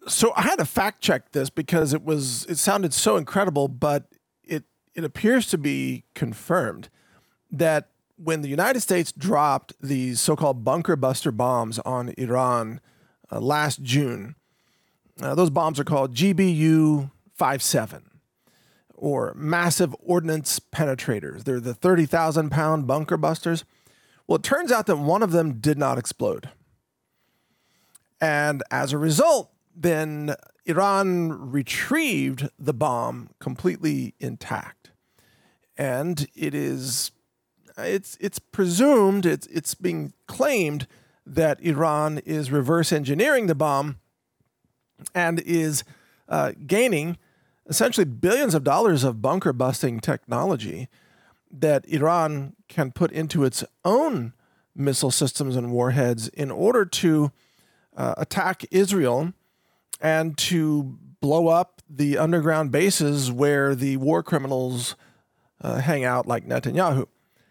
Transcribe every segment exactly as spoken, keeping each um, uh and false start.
So I had to fact check this because it was it sounded so incredible, but it it appears to be confirmed that when the United States dropped these so-called bunker buster bombs on Iran uh, last June, uh, those bombs are called G B U fifty-seven or massive ordnance penetrators. They're the thirty thousand pound bunker busters. Well, it turns out that one of them did not explode. And as a result, then Iran retrieved the bomb completely intact. And it is, it's it's presumed, it's it's being claimed that Iran is reverse engineering the bomb and is uh, gaining essentially billions of dollars of bunker busting technology that Iran can put into its own missile systems and warheads in order to uh, attack Israel and to blow up the underground bases where the war criminals uh, hang out, like Netanyahu.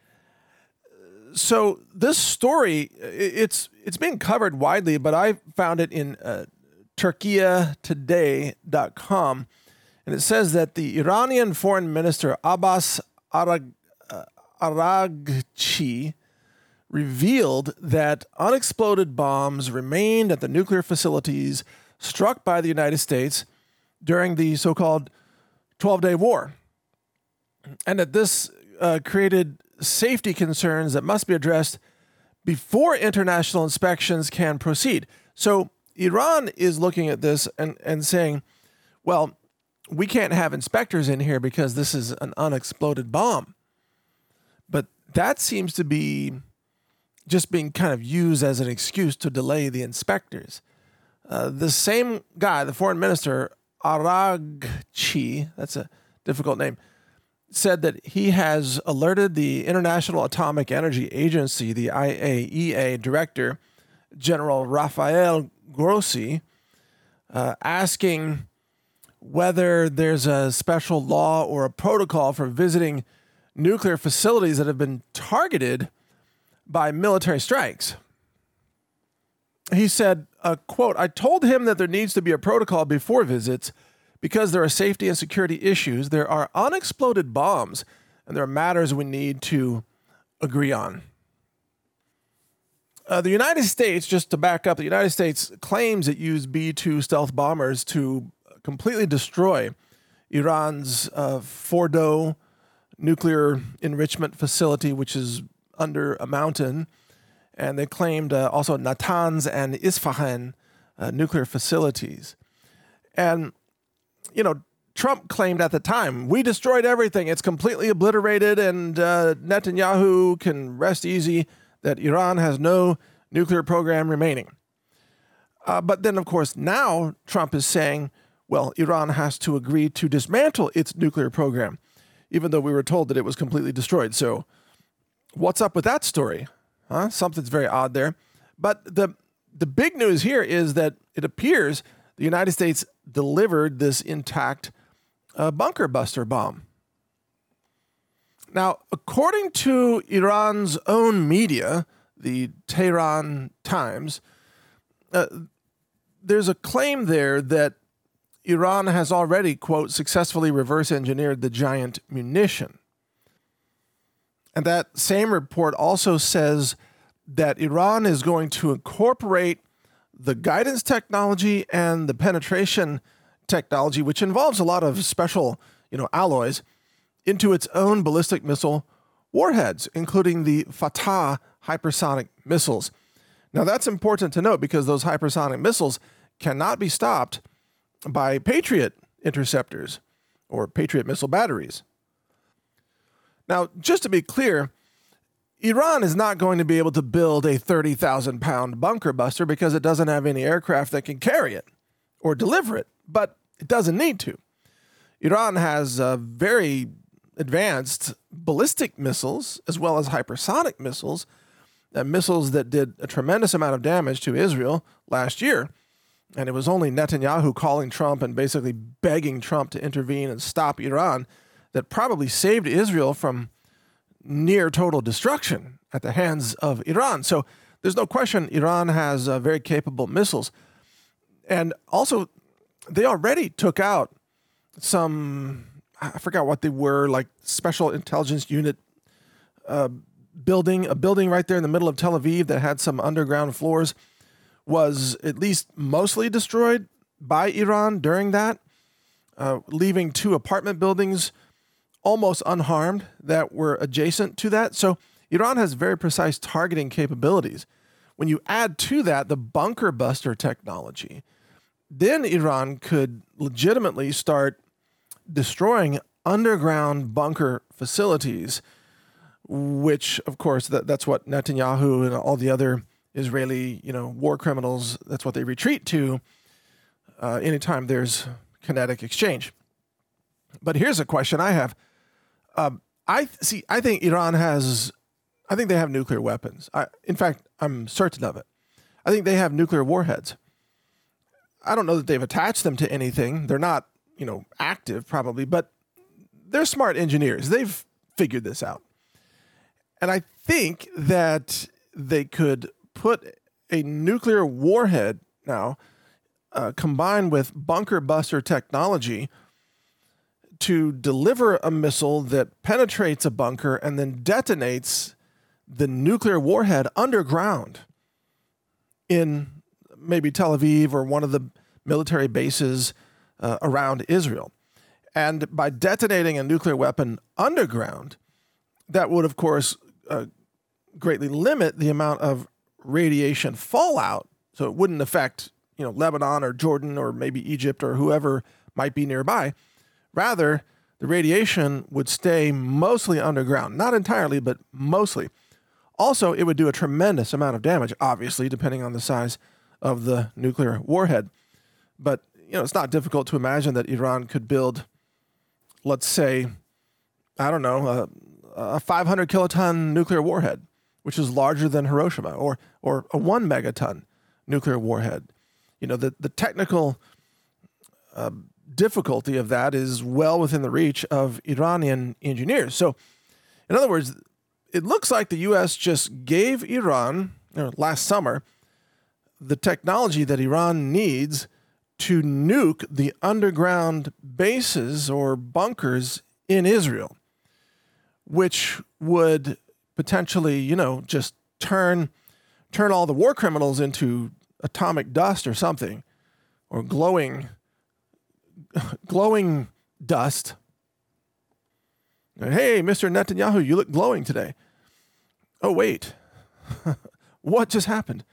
So this story, it's it's being covered widely, but I found it in uh, Turkiya Today dot com, and it says that the Iranian Foreign Minister Abbas Arag, uh, Araghchi revealed that unexploded bombs remained at the nuclear facilities struck by the United States during the so-called twelve-day war, and that this uh, created safety concerns that must be addressed before international inspections can proceed. So Iran is looking at this and, and saying, well, we can't have inspectors in here because this is an unexploded bomb. But that seems to be just being kind of used as an excuse to delay the inspectors. Uh, the same guy, the foreign minister, Araghchi, that's a difficult name, said that he has alerted the International Atomic Energy Agency, the I A E A director, General Rafael Grossi, uh, asking whether there's a special law or a protocol for visiting nuclear facilities that have been targeted by military strikes. He said, uh, quote, I told him that there needs to be a protocol before visits because there are safety and security issues. There are unexploded bombs, and there are matters we need to agree on. Uh, the United States, just to back up, the United States claims it used B two stealth bombers to completely destroy Iran's uh, Fordo nuclear enrichment facility, which is under a mountain. And they claimed uh, also Natanz and Isfahan uh, nuclear facilities. And, you know, Trump claimed at the time, we destroyed everything. It's completely obliterated, and uh, Netanyahu can rest easy that Iran has no nuclear program remaining. Uh, but then, of course, now Trump is saying, well, Iran has to agree to dismantle its nuclear program, even though we were told that it was completely destroyed. So what's up with that story? Huh? Something's very odd there. But the the big news here is that it appears the United States delivered this intact uh, bunker buster bomb. Now, according to Iran's own media, the Tehran Times, uh, there's a claim there that Iran has already, quote, successfully reverse engineered the giant munition. And that same report also says that Iran is going to incorporate the guidance technology and the penetration technology, which involves a lot of special, you know, alloys, into its own ballistic missile warheads, including the Fatah hypersonic missiles. Now, that's important to note because those hypersonic missiles cannot be stopped by Patriot interceptors or Patriot missile batteries. Now, just to be clear, Iran is not going to be able to build a thirty thousand pound bunker buster because it doesn't have any aircraft that can carry it or deliver it, but it doesn't need to. Iran has uh, very advanced ballistic missiles as well as hypersonic missiles, uh, missiles that did a tremendous amount of damage to Israel last year. And it was only Netanyahu calling Trump and basically begging Trump to intervene and stop Iran that probably saved Israel from near total destruction at the hands of Iran. So there's no question Iran has uh, very capable missiles. And also, they already took out some, I forgot what they were, like special intelligence unit uh, building, a building right there in the middle of Tel Aviv that had some underground floors, was at least mostly destroyed by Iran during that, uh, leaving two apartment buildings almost unharmed that were adjacent to that. So Iran has very precise targeting capabilities. When you add to that the bunker buster technology, then Iran could legitimately start destroying underground bunker facilities, which, of course, that, that's what Netanyahu and all the other Israeli, you know, war criminals, that's what they retreat to uh, anytime there's kinetic exchange. But here's a question I have. Um, I see. I think Iran has. I think they have nuclear weapons. I, in fact, I'm certain of it. I think they have nuclear warheads. I don't know that they've attached them to anything. They're not, you know, active probably, but they're smart engineers. They've figured this out. And I think that they could put a nuclear warhead now, uh, combined with bunker buster technology, to deliver a missile that penetrates a bunker and then detonates the nuclear warhead underground in maybe Tel Aviv or one of the military bases uh, around Israel. And by detonating a nuclear weapon underground, that would, of course, uh, greatly limit the amount of radiation fallout. So it wouldn't affect, you know, Lebanon or Jordan or maybe Egypt or whoever might be nearby. Rather, the radiation would stay mostly underground. Not entirely, but mostly. Also, it would do a tremendous amount of damage, obviously, depending on the size of the nuclear warhead. But, you know, it's not difficult to imagine that Iran could build, let's say, I don't know, a, a five hundred kiloton nuclear warhead, which is larger than Hiroshima, or or a one megaton nuclear warhead. You know, the, the technical uh, difficulty of that is well within the reach of Iranian engineers. So, in other words, it looks like the U S just gave Iran, you know, last summer, the technology that Iran needs to nuke the underground bases or bunkers in Israel, which would potentially, you know, just turn turn all the war criminals into atomic dust or something, or glowing glowing dust. Hey, Mister Netanyahu, you look glowing today. Oh, wait. What just happened?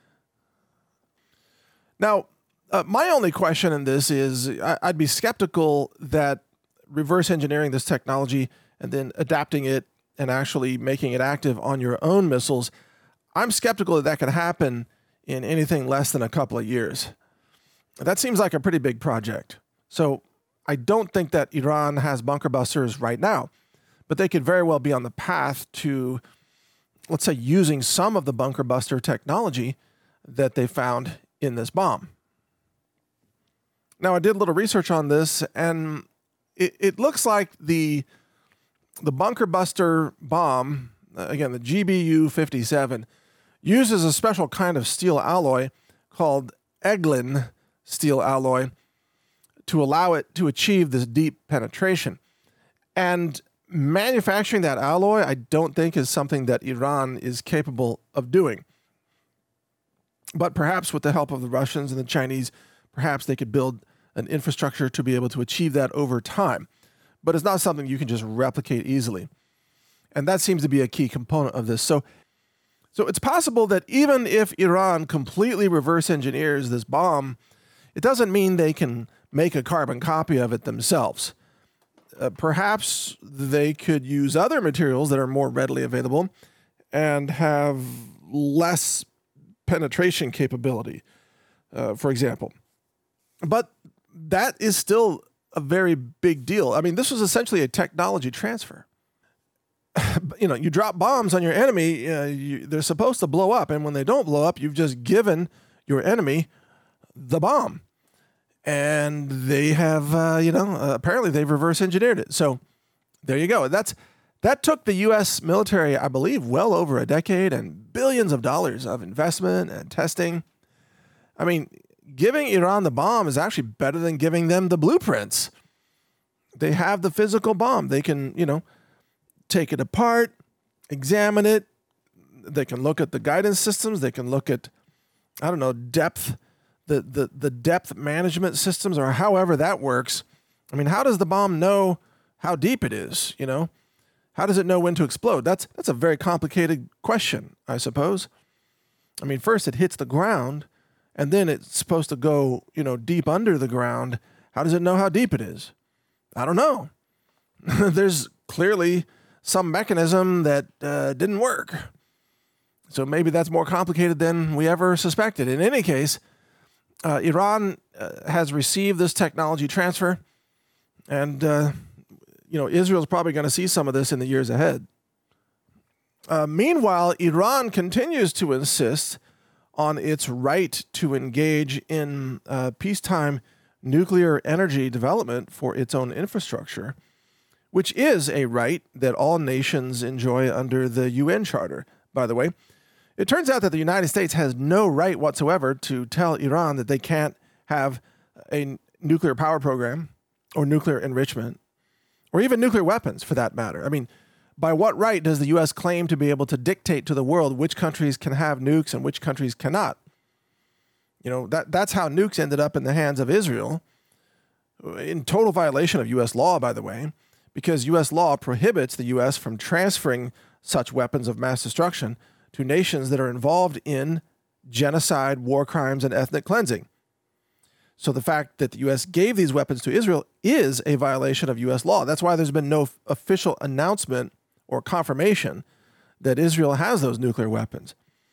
Now, uh, my only question in this is I, I'd be skeptical that reverse engineering this technology and then adapting it and actually making it active on your own missiles, I'm skeptical that that can happen in anything less than a couple of years. That seems like a pretty big project. So I don't think that Iran has bunker busters right now, but they could very well be on the path to, let's say, using some of the bunker buster technology that they found in this bomb. Now, I did a little research on this, and it, it looks like the, the bunker buster bomb, again, the G B U fifty-seven, uses a special kind of steel alloy called Eglin steel alloy to allow it to achieve this deep penetration. And manufacturing that alloy, I don't think, is something that Iran is capable of doing. But perhaps with the help of the Russians and the Chinese, perhaps they could build an infrastructure to be able to achieve that over time. But it's not something you can just replicate easily. And that seems to be a key component of this. So, so it's possible that even if Iran completely reverse engineers this bomb, it doesn't mean they can make a carbon copy of it themselves. Uh, perhaps they could use other materials that are more readily available and have less penetration capability, uh, for example. But that is still a very big deal. I mean, this was essentially a technology transfer. You know, you drop bombs on your enemy, uh, you, they're supposed to blow up. And when they don't blow up, you've just given your enemy the bomb. And they have, uh, you know, uh, apparently they've reverse engineered it. So there you go. That's that took the U S military, I believe, well over a decade and billions of dollars of investment and testing. I mean, giving Iran the bomb is actually better than giving them the blueprints. They have the physical bomb. They can, you know, take it apart, examine it. They can look at the guidance systems. They can look at, I don't know, depth, the, the, the depth management systems, or however that works. I mean, how does the bomb know how deep it is, you know? How does it know when to explode? That's that's a very complicated question, I suppose. I mean, first it hits the ground, and then it's supposed to go, you know, deep under the ground. How does it know how deep it is? I don't know. There's clearly some mechanism that uh, didn't work. So maybe that's more complicated than we ever suspected. In any case, uh, Iran uh, has received this technology transfer, and uh, you know, Israel's probably going to see some of this in the years ahead. Uh, meanwhile, Iran continues to insist on its right to engage in uh, peacetime nuclear energy development for its own infrastructure, which is a right that all nations enjoy under the U N Charter, by the way. It turns out that the United States has no right whatsoever to tell Iran that they can't have a nuclear power program or nuclear enrichment, or even nuclear weapons, for that matter. I mean, by what right does the U S claim to be able to dictate to the world which countries can have nukes and which countries cannot? You know, that that's how nukes ended up in the hands of Israel, in total violation of U S law, by the way, because U S law prohibits the U S from transferring such weapons of mass destruction to nations that are involved in genocide, war crimes, and ethnic cleansing. So the fact that the U S gave these weapons to Israel is a violation of U S law. That's why there's been no f- official announcement or confirmation that Israel has those nuclear weapons.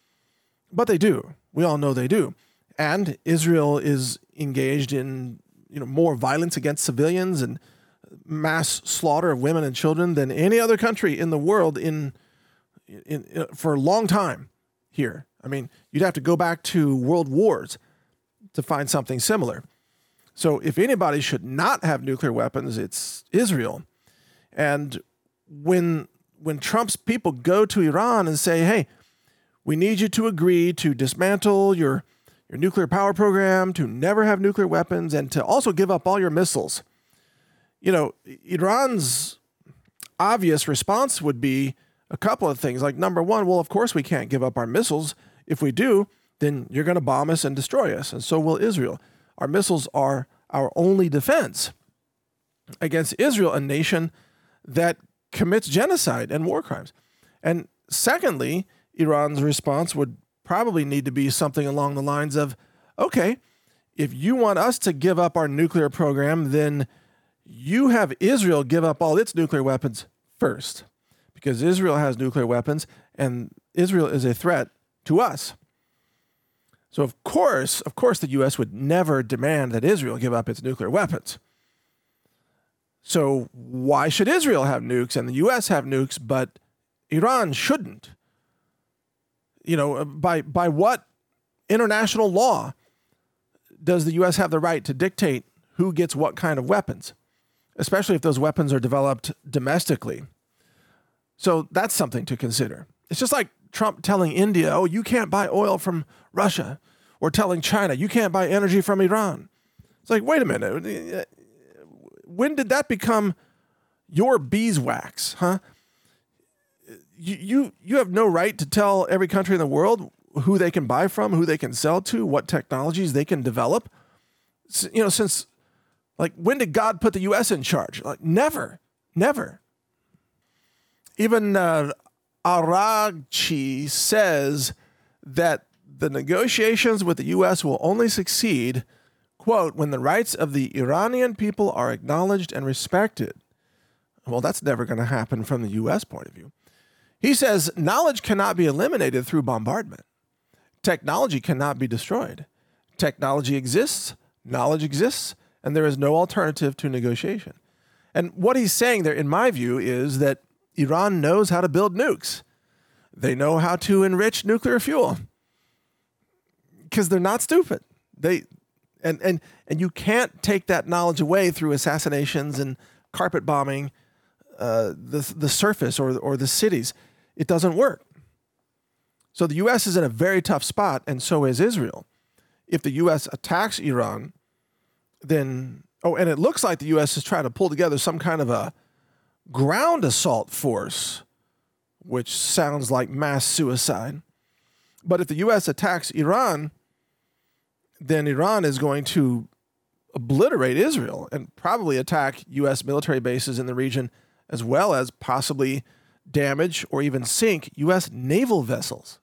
But they do. We all know they do. And Israel is engaged in, you know, more violence against civilians and mass slaughter of women and children than any other country in the world in, in, in for a long time here. I mean, you'd have to go back to world wars to find something similar. So if anybody should not have nuclear weapons, it's Israel. And when when Trump's people go to Iran and say, hey, we need you to agree to dismantle your, your nuclear power program, to never have nuclear weapons, and to also give up all your missiles, you know, Iran's obvious response would be a couple of things. Like, number one, well, of course we can't give up our missiles. If we do, then you're going to bomb us and destroy us, and so will Israel. Our missiles are our only defense against Israel, a nation that commits genocide and war crimes. And secondly, Iran's response would probably need to be something along the lines of, okay, if you want us to give up our nuclear program, then you have Israel give up all its nuclear weapons first, because Israel has nuclear weapons and Israel is a threat to us. So of course, of course, the U S would never demand that Israel give up its nuclear weapons. So why should Israel have nukes and the U S have nukes, but Iran shouldn't? You know, by by what international law does the U S have the right to dictate who gets what kind of weapons, especially if those weapons are developed domestically? So that's something to consider. It's just like Trump telling India, oh, you can't buy oil from Russia, or telling China, you can't buy energy from Iran. It's like, wait a minute. When did that become your beeswax, huh? You, you, you have no right to tell every country in the world who they can buy from, who they can sell to, what technologies they can develop. You know, since, like, when did God put the U S in charge? Like, never, never. Even uh, Araghchi says that the negotiations with the U S will only succeed, quote, when the rights of the Iranian people are acknowledged and respected. Well, that's never going to happen from the U S point of view. He says knowledge cannot be eliminated through bombardment. Technology cannot be destroyed. Technology exists, knowledge exists, and there is no alternative to negotiation. And what he's saying there, in my view, is that Iran knows how to build nukes. They know how to enrich nuclear fuel because they're not stupid. They and and and you can't take that knowledge away through assassinations and carpet bombing uh, the the surface or or the cities. It doesn't work. So the U S is in a very tough spot, and so is Israel. if the U S attacks Iran, then, oh, and it looks like the U S is trying to pull together some kind of a ground assault force, which sounds like mass suicide. But if the U S attacks Iran, then Iran is going to obliterate Israel and probably attack U S military bases in the region, as well as possibly damage or even sink U S naval vessels.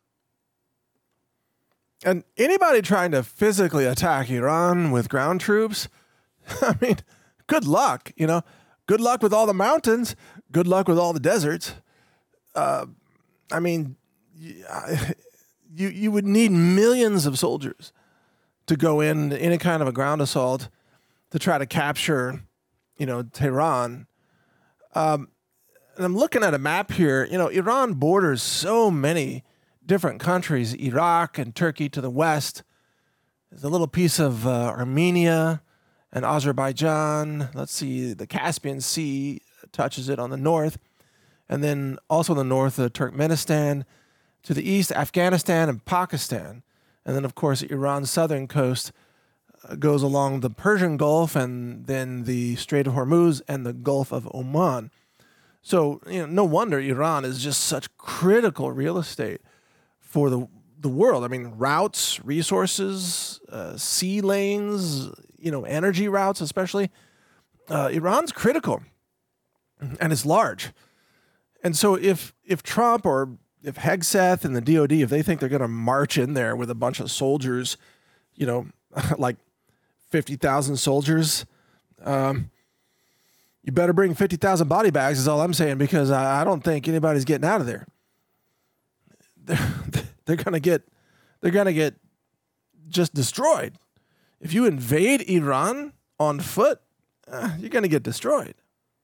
And anybody trying to physically attack Iran with ground troops, I mean, good luck, you know. Good luck with all the mountains. Good luck with all the deserts. Uh, I mean, you you would need millions of soldiers to go in any kind of a ground assault to try to capture, you know, Tehran. Um, and I'm looking at a map here. You know, Iran borders so many different countries, Iraq and Turkey to the west. There's a little piece of uh, Armenia and Azerbaijan. Let's see, the Caspian Sea touches it on the north. And then also in the north, uh, Turkmenistan. To the east, Afghanistan and Pakistan. And then, of course, Iran's southern coast uh, goes along the Persian Gulf and then the Strait of Hormuz and the Gulf of Oman. So, you know, no wonder Iran is just such critical real estate for the the world. I mean, routes, resources, uh, sea lanes, you know, energy routes especially. Uh, Iran's critical, and it's large. And so if if Trump or if Hegseth and the D O D, if they think they're going to march in there with a bunch of soldiers, you know, like fifty thousand soldiers, um, you better bring fifty thousand body bags is all I'm saying, because I, I don't think anybody's getting out of there. They're, they're going to get, they're going to get just destroyed. If you invade Iran on foot, uh, you're going to get destroyed.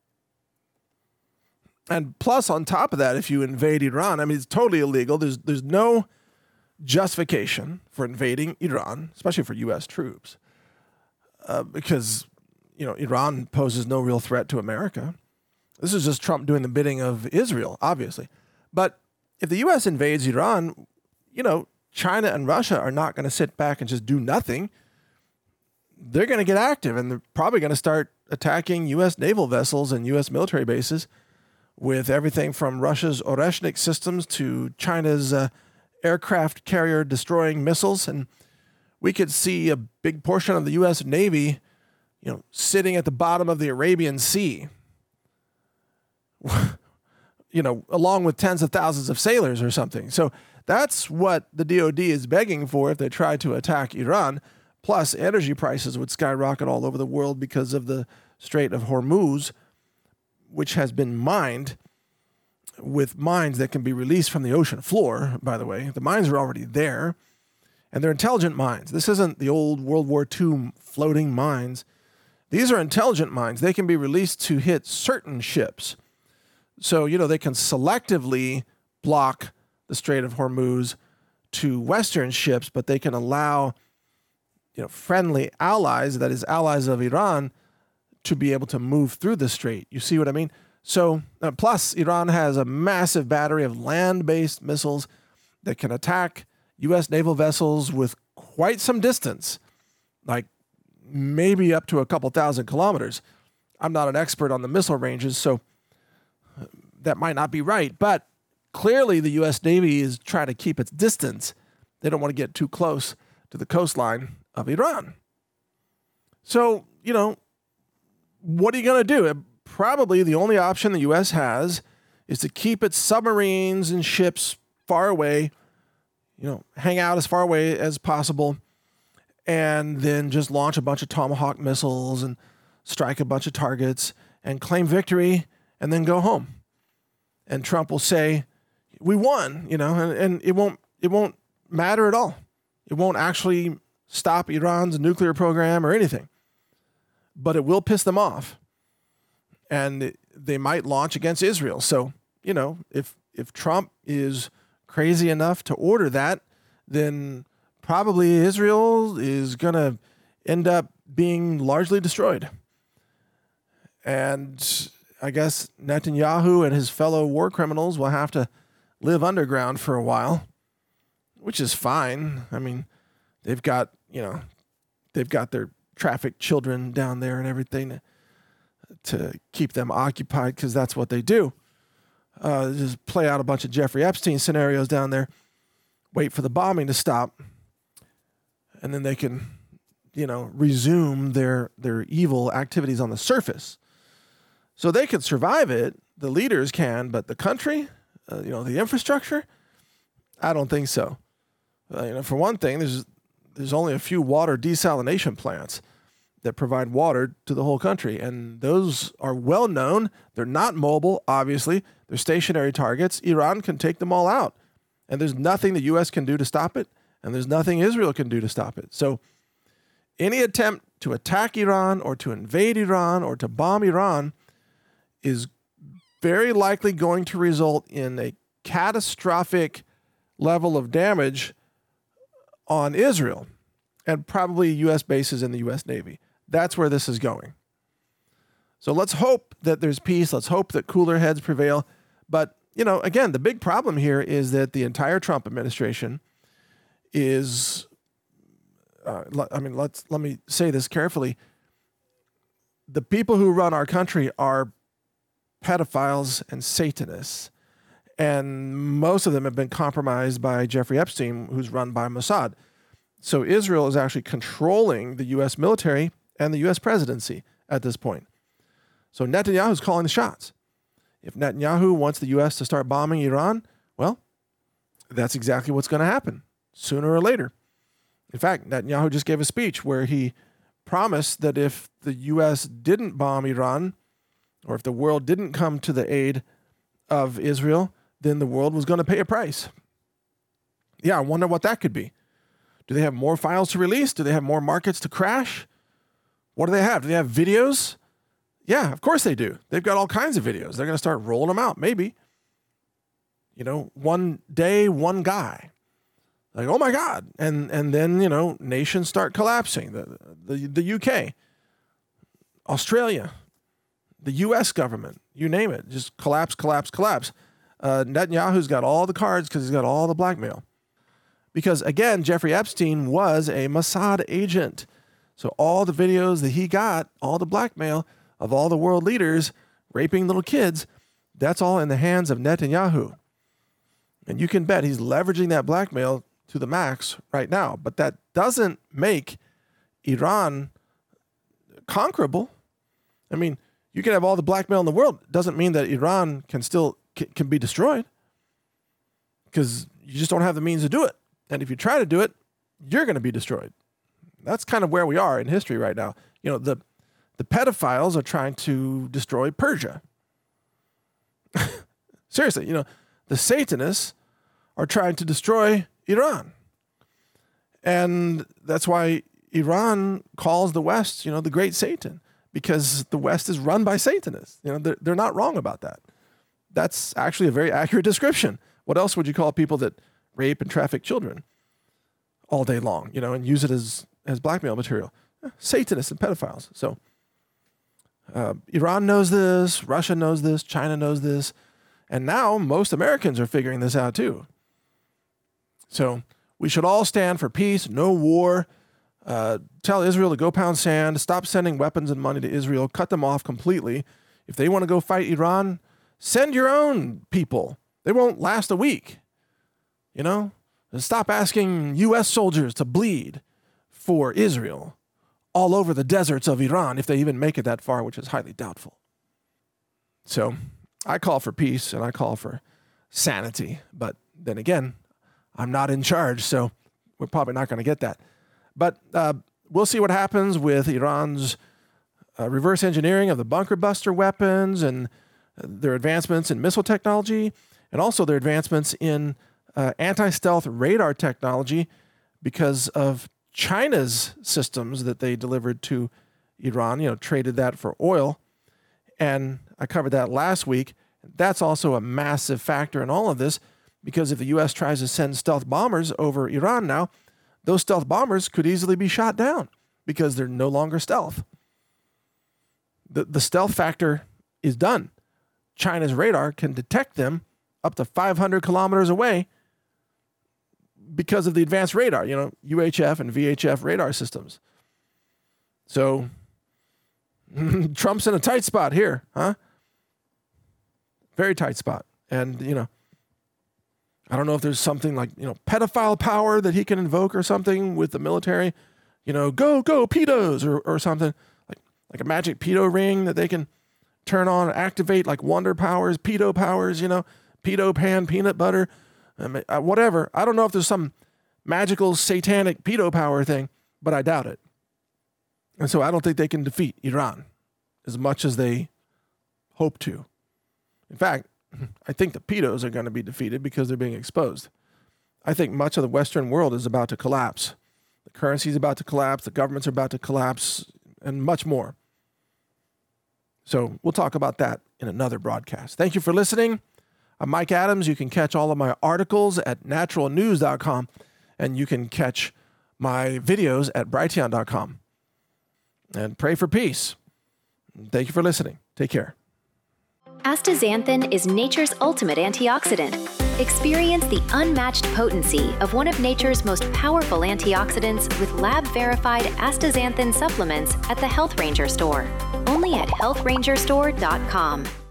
And plus, on top of that, if you invade Iran, I mean, it's totally illegal. There's there's no justification for invading Iran, especially for U S troops, uh, because, you know, Iran poses no real threat to America. This is just Trump doing the bidding of Israel, obviously. But if the U S invades Iran, you know, China and Russia are not going to sit back and just do nothing. They're going to get active, and they're probably going to start attacking U S naval vessels and U S military bases with everything from Russia's Oreshnik systems to China's uh, aircraft carrier destroying missiles. And we could see a big portion of the U S Navy, you know, sitting at the bottom of the Arabian Sea, you know, along with tens of thousands of sailors or something. So that's what the D O D is begging for if they try to attack Iran. Plus, energy prices would skyrocket all over the world because of the Strait of Hormuz, which has been mined with mines that can be released from the ocean floor, by the way. The mines are already there, and they're intelligent mines. This isn't the old World War Two floating mines. These are intelligent mines. They can be released to hit certain ships. So, you know, they can selectively block the Strait of Hormuz to Western ships, but they can allow, you know, friendly allies, that is allies of Iran, to be able to move through the strait. You see what I mean? So, uh, plus, Iran has a massive battery of land-based missiles that can attack U S naval vessels with quite some distance, like maybe up to a couple thousand kilometers. I'm not an expert on the missile ranges, so that might not be right. But clearly, the U S Navy is trying to keep its distance. They don't want to get too close to the coastline of Iran. So, you know, what are you going to do? Probably the only option the U S has is to keep its submarines and ships far away, you know, hang out as far away as possible, and then just launch a bunch of Tomahawk missiles and strike a bunch of targets and claim victory and then go home. And Trump will say, we won, you know, and, and it won't it won't matter at all. It won't actually stop Iran's nuclear program or anything. But it will piss them off, and they might launch against Israel. So, you know, if if Trump is crazy enough to order that, then probably Israel is going to end up being largely destroyed. And I guess Netanyahu and his fellow war criminals will have to live underground for a while, which is fine. I mean, they've got you know, they've got their trafficked children down there and everything to, to keep them occupied because that's what they do. Uh, just play out a bunch of Jeffrey Epstein scenarios down there, wait for the bombing to stop, and then they can, you know, resume their their evil activities on the surface. So they can survive it, the leaders can, but the country, uh, you know, the infrastructure, I don't think so. Uh, you know, for one thing, there's there's only a few water desalination plants that provide water to the whole country, and those are well known. They're not mobile, obviously. They're stationary targets. Iran can take them all out, and there's nothing the U S can do to stop it, and there's nothing Israel can do to stop it. So any attempt to attack Iran or to invade Iran or to bomb Iran is very likely going to result in a catastrophic level of damage on Israel and probably U S bases in the U S Navy. That's where this is going. So let's hope that there's peace. Let's hope that cooler heads prevail. But, you know, again, the big problem here is that the entire Trump administration is, uh, I mean, let's let me say this carefully. The people who run our country are pedophiles and Satanists. And most of them have been compromised by Jeffrey Epstein, who's run by Mossad. So Israel is actually controlling the U S military and the U S presidency at this point. So Netanyahu's calling the shots. If Netanyahu wants the U S to start bombing Iran, well, that's exactly what's going to happen sooner or later. In fact, Netanyahu just gave a speech where he promised that if the U S didn't bomb Iran, or if the world didn't come to the aid of Israel, then the world was going to pay a price. Yeah, I wonder what that could be. Do they have more files to release? Do they have more markets to crash? What do they have? Do they have videos? Yeah, of course they do. They've got all kinds of videos. They're going to start rolling them out, maybe. You know, one day, one guy. Like, oh my God. And and then, you know, nations start collapsing. The, the, the U K, Australia, the U S government, you name it. Just collapse, collapse, collapse. Uh, Netanyahu's got all the cards because he's got all the blackmail. Because, again, Jeffrey Epstein was a Mossad agent. So all the videos that he got, all the blackmail of all the world leaders raping little kids, that's all in the hands of Netanyahu. And you can bet he's leveraging that blackmail to the max right now. But that doesn't make Iran conquerable. I mean, you can have all the blackmail in the world. It doesn't mean that Iran can still c- can be destroyed, because you just don't have the means to do it. And if you try to do it, you're going to be destroyed. That's kind of where we are in history right now. You know, the the pedophiles are trying to destroy Persia. Seriously, you know, the Satanists are trying to destroy Iran. And that's why Iran calls the West, you know, the great Satan, because the West is run by Satanists. You know, they're, they're not wrong about that. That's actually a very accurate description. What else would you call people that rape and traffic children all day long, you know, and use it as, as blackmail material? Satanists and pedophiles. So uh, Iran knows this, Russia knows this, China knows this, and now most Americans are figuring this out too. So we should all stand for peace, no war. Uh, tell Israel to go pound sand, stop sending weapons and money to Israel, cut them off completely. If they want to go fight Iran, send your own people. They won't last a week. You know, and stop asking U S soldiers to bleed for Israel all over the deserts of Iran, if they even make it that far, which is highly doubtful. So I call for peace and I call for sanity. But then again, I'm not in charge, so we're probably not going to get that. But uh, we'll see what happens with Iran's uh, reverse engineering of the bunker buster weapons and their advancements in missile technology, and also their advancements in uh, anti-stealth radar technology because of China's systems that they delivered to Iran, you know, traded that for oil. And I covered that last week. That's also a massive factor in all of this, because if the U S tries to send stealth bombers over Iran now, those stealth bombers could easily be shot down because they're no longer stealth. The, the stealth factor is done. China's radar can detect them up to five hundred kilometers away because of the advanced radar, you know, U H F and V H F radar systems. So Trump's in a tight spot here, huh? Very tight spot. And, you know, I don't know if there's something like, you know, pedophile power that he can invoke or something with the military. You know, go, go, pedos or, or something. Like, like a magic pedo ring that they can turn on, activate like wonder powers, pedo powers, you know, pedo pan, peanut butter, um, uh, whatever. I don't know if there's some magical satanic pedo power thing, but I doubt it. And so I don't think they can defeat Iran as much as they hope to. In fact, I think the pedos are going to be defeated because they're being exposed. I think much of the Western world is about to collapse. The currency is about to collapse. The governments are about to collapse, and much more. So we'll talk about that in another broadcast. Thank you for listening. I'm Mike Adams. You can catch all of my articles at natural news dot com, and you can catch my videos at brighteon dot com. And pray for peace. Thank you for listening. Take care. Astaxanthin is nature's ultimate antioxidant. Experience the unmatched potency of one of nature's most powerful antioxidants with lab-verified astaxanthin supplements at the Health Ranger store. Only at health ranger store dot com.